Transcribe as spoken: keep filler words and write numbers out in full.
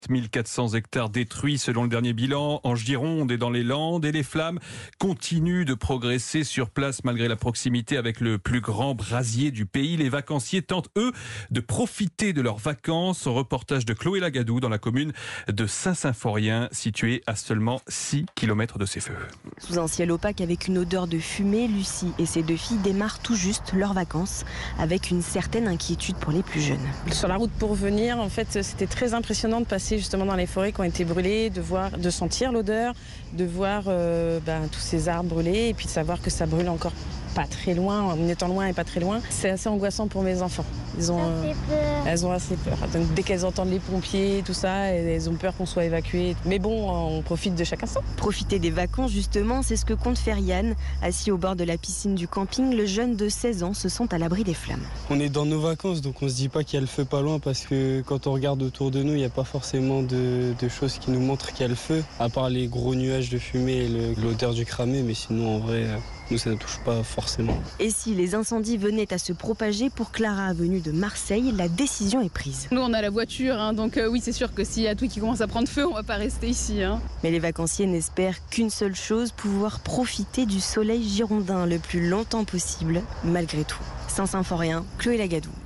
mille quatre cents hectares détruits selon le dernier bilan en Gironde et dans les Landes, et les flammes continuent de progresser sur place malgré la proximité avec le plus grand brasier du pays. Les vacanciers tentent eux de profiter de leurs vacances. Reportage de Chloé Lagadou dans la commune de Saint-Symphorien, située à seulement six kilomètres de ces feux. Sous un ciel opaque avec une odeur de fumée, Lucie et ses deux filles démarrent tout juste leurs vacances avec une certaine inquiétude pour les plus jeunes. Sur la route pour venir, en fait, c'était très impressionnant de passer justement dans les forêts qui ont été brûlées, de voir, de sentir l'odeur, de voir euh, ben, tous ces arbres brûlés et puis de savoir que ça brûle encore pas très loin, en étant loin et pas très loin. C'est assez angoissant pour mes enfants. Ils ont, euh, elles ont assez peur. Donc, dès qu'elles entendent les pompiers, tout ça, elles ont peur qu'on soit évacués. Mais bon, on profite de chaque instant. Profiter des vacances, justement, c'est ce que compte faire Yann. Assis au bord de la piscine du camping, le jeune de seize ans se sent à l'abri des flammes. On est dans nos vacances, donc on se dit pas qu'il y a le feu pas loin, parce que quand on regarde autour de nous, il n'y a pas forcément de, de choses qui nous montrent qu'il y a le feu, à part les gros nuages de fumée et l'odeur du cramé, mais sinon en vrai, nous ça ne touche pas forcément. Et si les incendies venaient à se propager, pour Clara, venue de Marseille, la décision est prise. Nous on a la voiture, hein, donc euh, oui c'est sûr que s'il y a tout qui commence à prendre feu, on va pas rester ici. Hein. Mais les vacanciers n'espèrent qu'une seule chose, pouvoir profiter du soleil girondin le plus longtemps possible, malgré tout. Saint-Symphorien, Chloé Lagadou.